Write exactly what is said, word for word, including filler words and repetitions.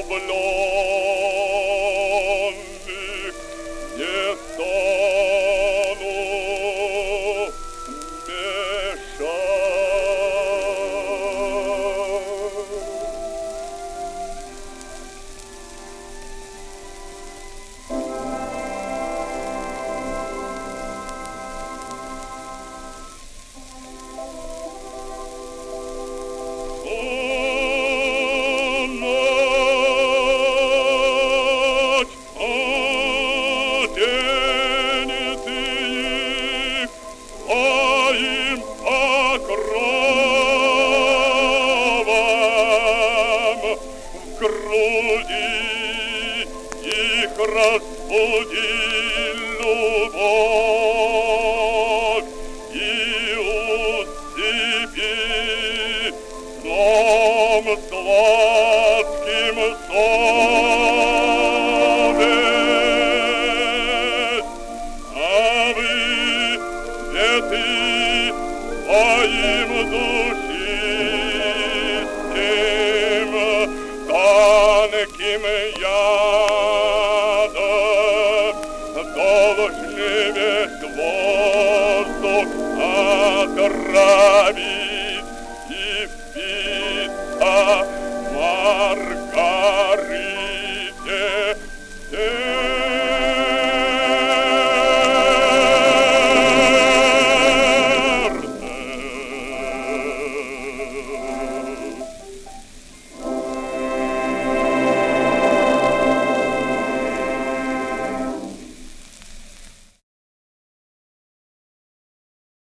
влюбленных не стану мешать. Груди их разбуди любовь и усыпи сном сладким совесть. А вы, цветы, своим душистым тонким ядом должны весь воздух отравить и впиться маргарит.